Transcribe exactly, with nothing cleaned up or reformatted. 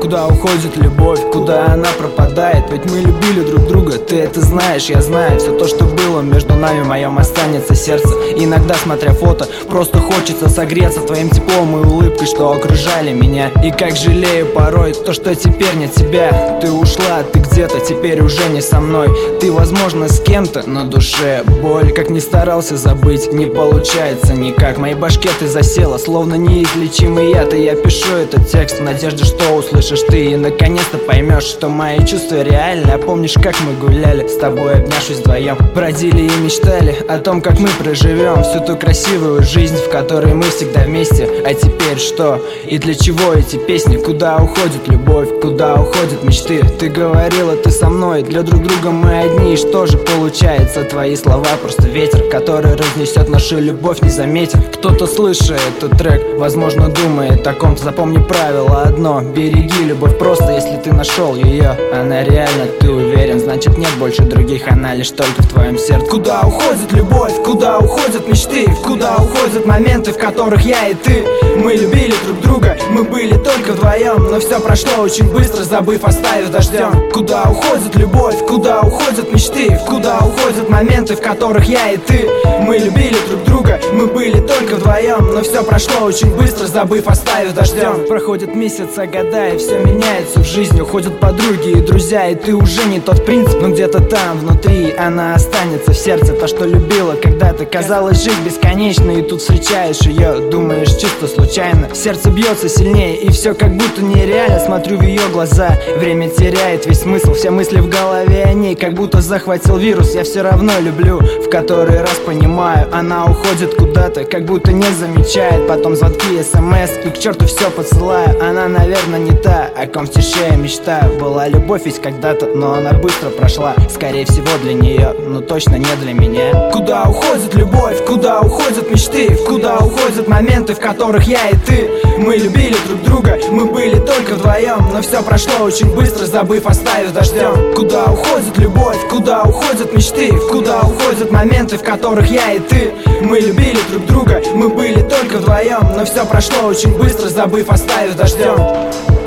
Куда уходит любовь, куда она пропадает? Ведь мы любили друг друга, ты это знаешь, я знаю. Все то, что было между нами, в моем останется сердце. Иногда, смотря фото, просто хочется согреться твоим теплом и улыбкой, что окружали меня. И как жалею порой то, что теперь нет тебя. Ты ушла, ты где-то, теперь уже не со мной. Ты, возможно, с кем-то, на душе боль. Как ни старался забыть, не получается никак. В моей башке ты засела, словно неизлечимый яд. И я пишу этот текст в надежде, что услышишь ты и наконец-то поймешь, что мои чувства реальны. А помнишь, как мы гуляли с тобой, обнявшись вдвоем, бродили и мечтали о том, как мы проживем всю ту красивую жизнь, в которой мы всегда вместе. А теперь что? И для чего эти песни? Куда уходит любовь? Куда уходят мечты? Ты говорила, ты со мной, для друг друга мы одни. И что же получается? Твои слова просто ветер, который разнесет нашу любовь, не заметив. Кто-то, слыша этот трек, возможно, думает о ком-то. Запомни правило одно: береги любовь просто, если ты нашел ее. Она реально, ты уверен, значит нет больше других, она лишь только в твоем сердце. Куда уходит любовь? Куда уходят мечты? Куда уходят моменты, в которых я и ты? Мы любили друг друга, мы были только вдвоем, но все прошло очень быстро, забыв, оставив дождем. Куда уходит любовь? Куда уходят мечты? Куда уходят моменты, в которых я и ты? Мы любили друг друга, мы были только вдвоем, но все прошло очень быстро, забыв, оставив дождем. Проходят месяцы, года, и все меняется в жизни. Уходят подруги и друзья, и ты уже не тот принцип. Но где-то там, внутри, она останется в сердце. То, что любила когда-то, казалось жить бесконечно. И тут встречаешь ее, думаешь чисто случайно. Сердце бьется сильнее, и все как будто нереально. Смотрю в ее глаза, время теряет весь смысл. Все мысли в голове о ней, как будто захватил вирус. Я все равно люблю, в который раз понимаю, она уходит куда-то, как будто не замечает. Потом звонки, смс, и к черту все посылаю. Она, наверное, не та, о ком в тиши я мечтаю. Была любовь ведь когда-то, но она быстро прошла. Скорее всего для нее, но точно не для меня. Куда уходит любовь? Куда уходят мечты? Куда уходят моменты, в которых я и ты? Мы любили друг друга, мы были только вдвоем, но все прошло очень быстро, забыв, оставив дождем. Куда уходит любовь? Куда уходят мечты? Куда уходят моменты, в которых я и ты? Мы любили друг друга, мы были только вдвоем, но все прошло очень быстро, забыв, оставив дождем.